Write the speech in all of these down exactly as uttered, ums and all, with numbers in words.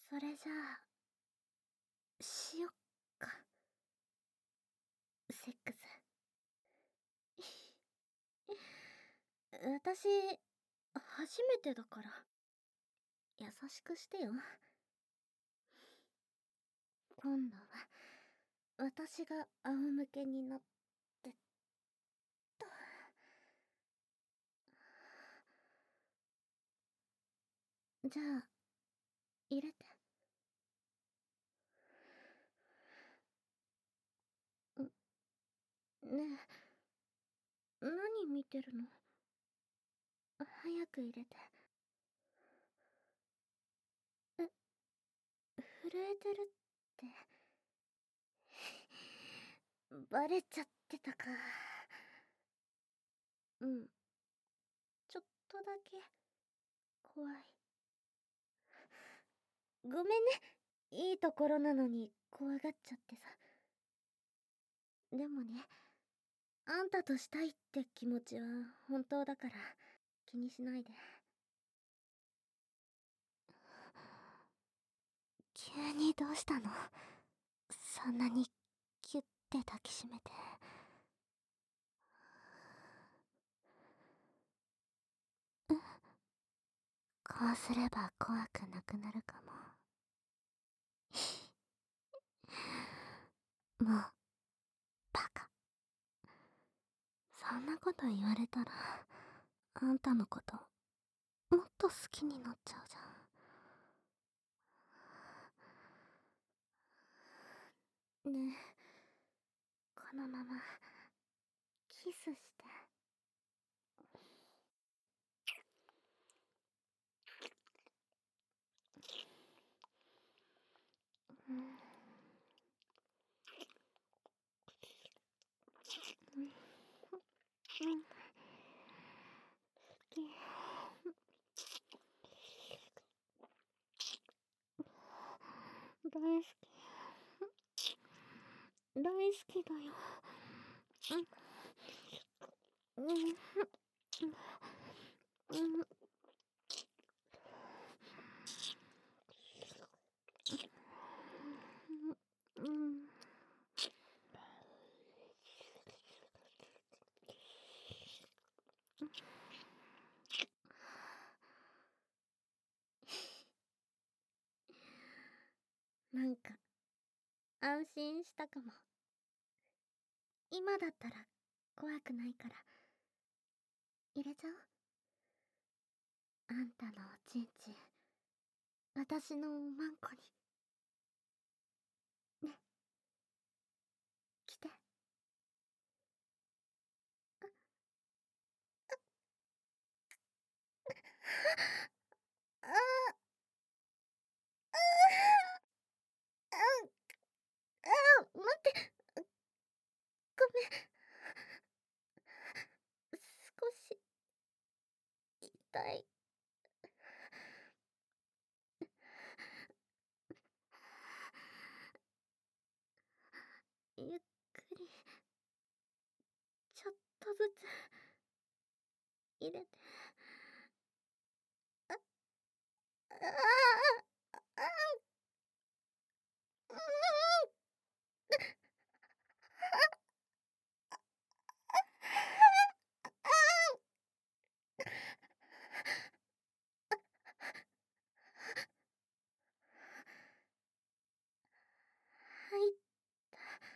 それじゃあ、しよっか。セックス。私、初めてだから。優しくしてよ。今度は、私が仰向けになってっと。じゃあ、入れて。ん、ねえ、何見てるの？早く入れて。え、震えてるって。バレちゃってたか。うん。ちょっとだけ、怖い。ごめんね。いいところなのに、怖がっちゃってさ。でもね、あんたとしたいって気持ちは本当だから、気にしないで。急にどうしたの？そんなにキュッて抱きしめて。こうすれば怖くなくなるかも。もう、バカ。そんなこと言われたら、あんたのこと、もっと好きになっちゃうじゃん。ねえ、このまま、キスして。うん。うん。うん。好き。大好き。大好きだよ。うん。うん。うん。うん。なんか、安心したかも。今だったら、怖くないから。入れちゃおう。あんたのおちんちん、私のおまんこに。ね、来て。ああ、ああ、ああ、待って。ごめん。少し、痛い。ゆっくり、ちょっとずつ、入れて。あ、ああ、ああ、うん。入った。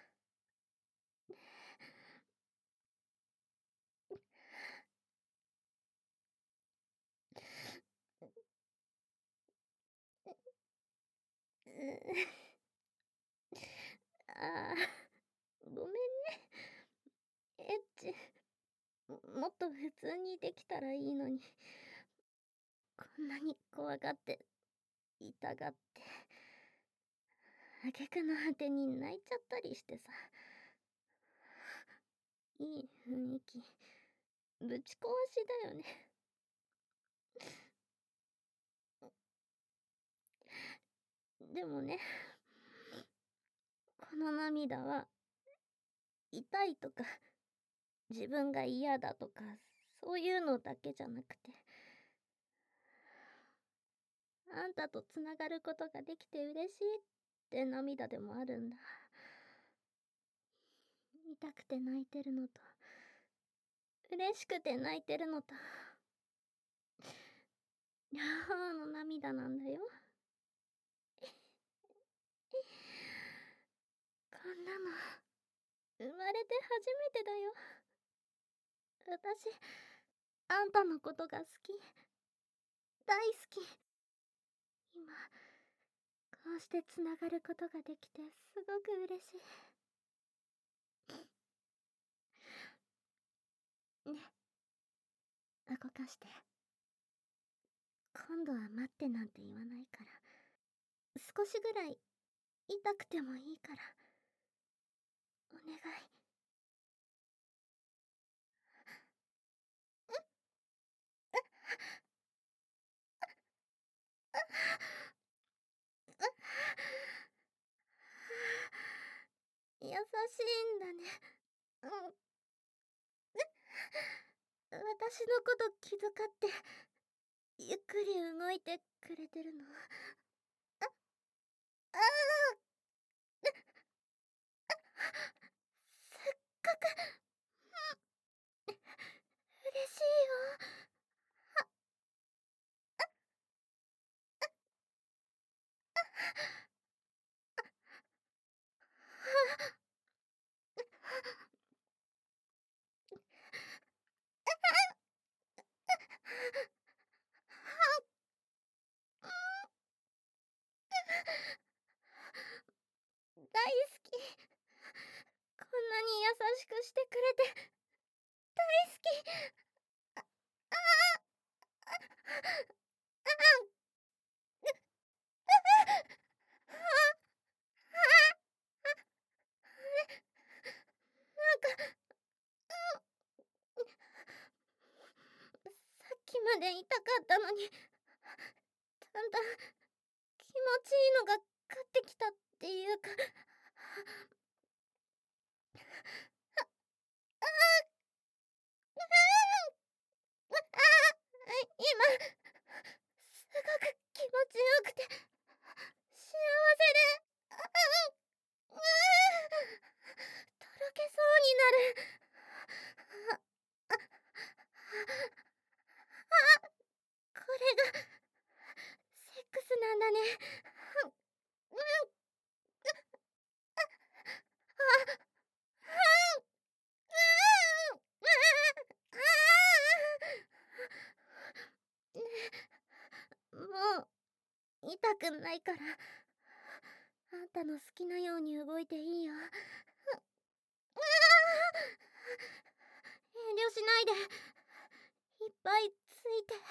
ああ、ごめんね。エッチ、もっと普通にできたらいいのに。こんなに怖がって、痛がって、挙句の果てに泣いちゃったりしてさ。いい雰囲気、ぶち壊しだよね。でもね、この涙は、痛いとか、自分が嫌だとか、そういうのだけじゃなくて、 あんたとつながることができて嬉しいって涙でもあるんだ。痛くて泣いてるのと、嬉しくて泣いてるのと、両方の涙なんだよ。こんなの、生まれて初めてだよ。私、あんたのことが好き。大好き。今、こうしてつながることができてすごく嬉しい。ね、動かして。今度は待ってなんて言わないから。少しぐらい痛くてもいいから。お願い。優しいんだね。うん。私のこと気遣ってゆっくり動いてくれてるの。あああすっごく嬉しいよ。大好き。こんなに優しくしてくれて大好き。あああなんかさっきまで痛かったのにだんだん気持ちいいのが勝ってきたっていうか。今すごく気持ちよくて幸せで、ああ、うとろけそうになる。あああこれがセックスなんだね。うん、あ、もう痛くないからあんたの好きなように動いていいよ。遠慮しないでいっぱいついて。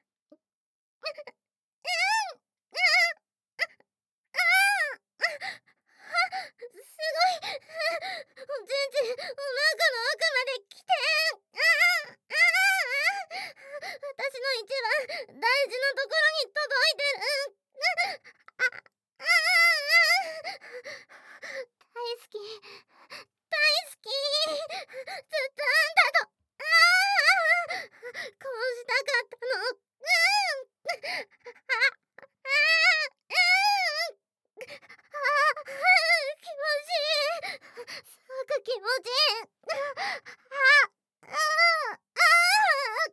すごいおちんちんお腹の奥まで来て。ああああ私の一番大事なところに届いてる。ああ大好き大好きずっとあんたと。ああこうしたかったの。うんああうんああ、気持ちいい。すごく気持ちいい。あ、あ、あ、あ、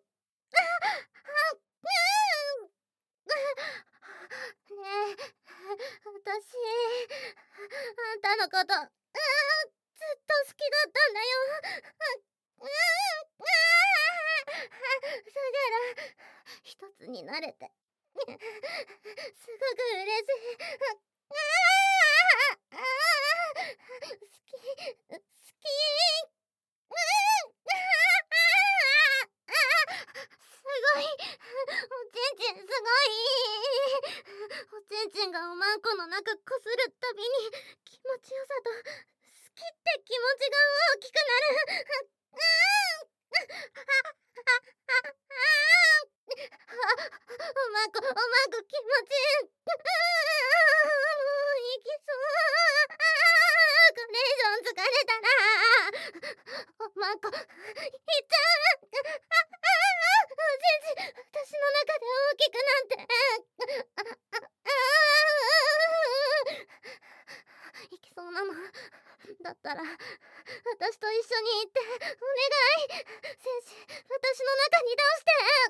ねえ、私、あんたのこと、あ、ずっと好きだったんだよ。うん、だから一つになれてすごく嬉しい。ああ、ああ、好き、好き。うん、すごい。おちんちんすごい。おちんちんがおまんこの中こするたびに気持ちよさと好きって気持ちが大きくなる。うんおまんこおまんこ気持ちいい。もう行きそう。これ以上疲れたらおまんこいっちゃう。おちんちん私の中で大きくなってだったら私と一緒に行ってお願い。戦士、私の中に出して。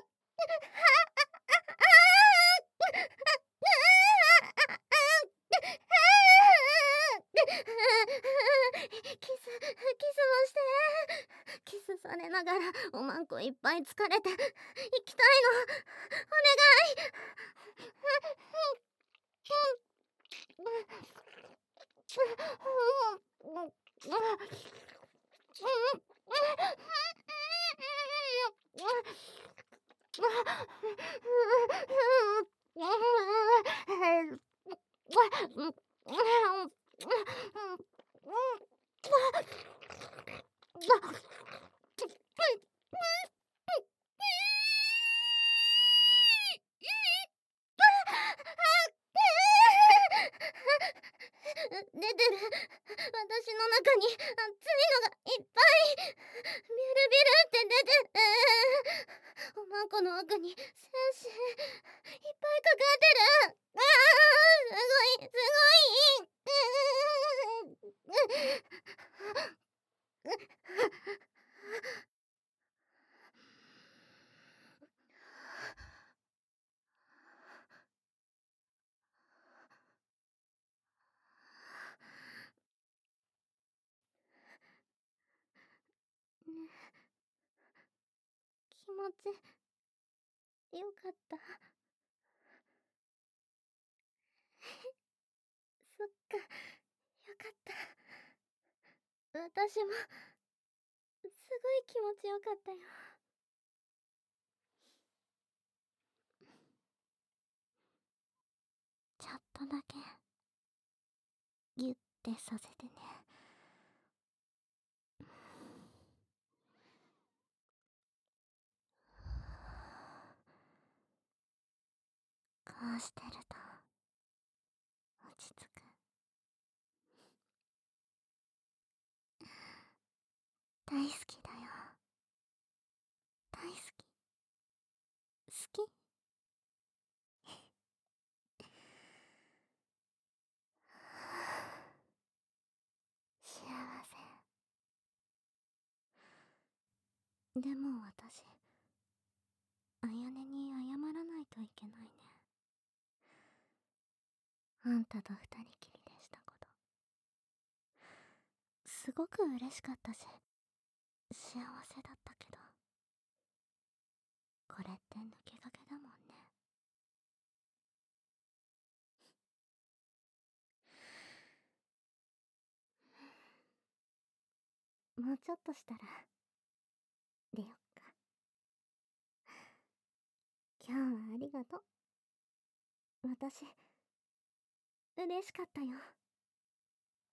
キスキスもして。キスされながらおまんこいっぱい疲れて行きたいの。お願い。出てる。私の中に熱いのがいっぱいビュルビュルって出てる。おまんこの奥に精子いっぱいかかってる。あー、すごいすごい。気持ちよかった。そっか、よかった。私もすごい気持ちよかったよ。ちょっとだけギュッてさせてね。こうしてると落ち着く。大好きだよ。大好き。好き。幸せ。でも私、あやねに謝らないといけないね。あんたと二人きりでしたこと。すごく嬉しかったし、幸せだったけど、これって抜け駆けだもんね。もうちょっとしたら出よっか。今日はありがとう。私嬉しかったよ。